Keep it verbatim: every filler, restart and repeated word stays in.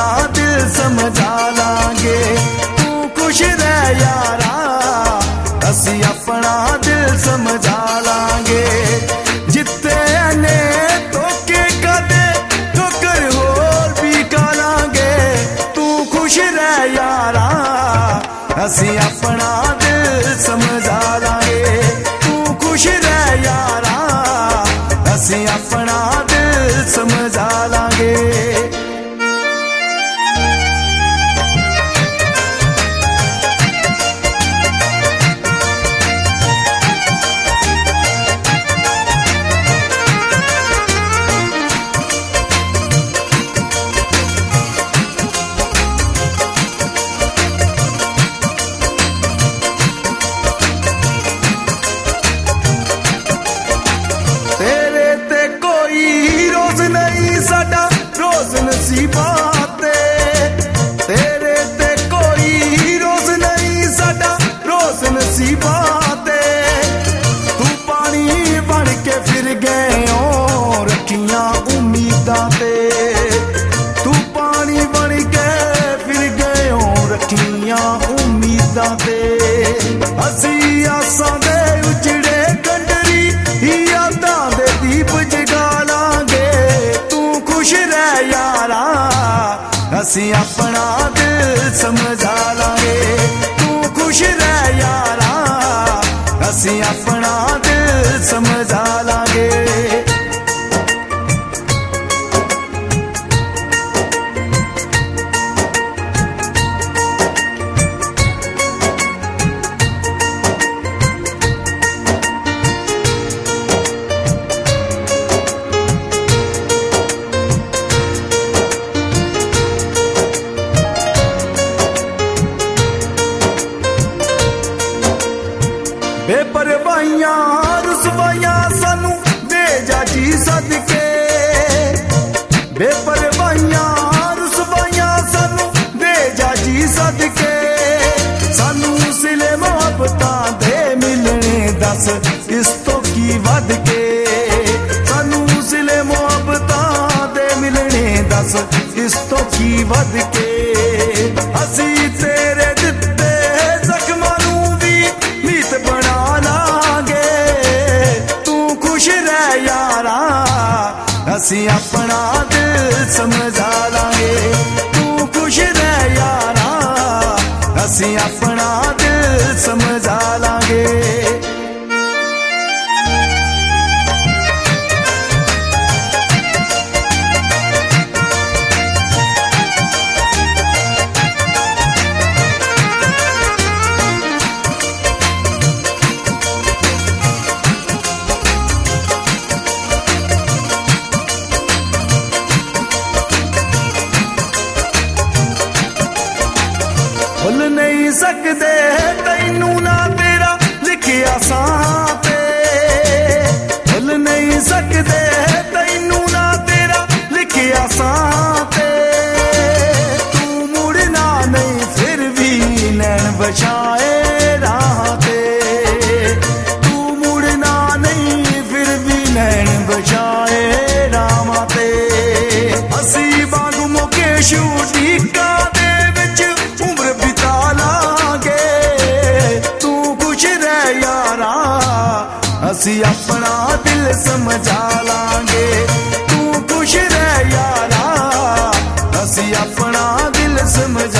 दिल समझा लांगे। तू खुश रह यारा असी अपना दिल समझा लांगे। जिते ने तोके कदे ठोकर होर भी खालांगे। तू खुश रह यारा असी अपना दिल समझा लांगे। तू खुश रह यारा असी अपना दिल समझा लांगे। नसीबाते तेरे ते कोई रोज नहीं साडा रोज नसीबाते। तू पानी बन के फिर गए हो रखियां उम्मीदां ते। तू पानी बन के फिर गए हो रखियां उम्मीदां ते। असी आसां दे उजड़े कंडरी यादां दे दीप जगा लांगे। तू खुश रह यारा असी अपना दिल समझा लांगे। तू खुश रह यारा असी अपना दिल समझा लांगे। बेपरवाहियां रुसवाइयां सानू दे जा जी सदके। बेपरवाहियां रुसवाइयां सानू दे जा जी सदके। सानू सिले मोहब्बतां दे मिलने दस इस तो की वध के। सानू सिले मोहब्बतां दे मिलने दस इस तो की वध के। असी तेरे दिते जख्मां नू भी मीत बना लांगे। तू खुश रह यारा असी अपना दिल समझा लांगे। तू खुश रह यारा असी अपना दिल समझा लांगे। भुल नहीं सकदे तैनू ना तेरा लिखिया सां ते। भुल नहीं सकदे तैनू ना तेरा लिखिया सां ते। तू मुड़ना नहीं फिर भी नैन बछाए राह ते। तू मुड़ना नहीं फिर भी नैन बछाए राह ते। असी बांगू मुकेश उड़ीका दे विच उम्र बिता लांगे। तू खुश रह यारा असी अपना दिल समझा लांगे। तू खुश रह यारा असी अपना दिल समझा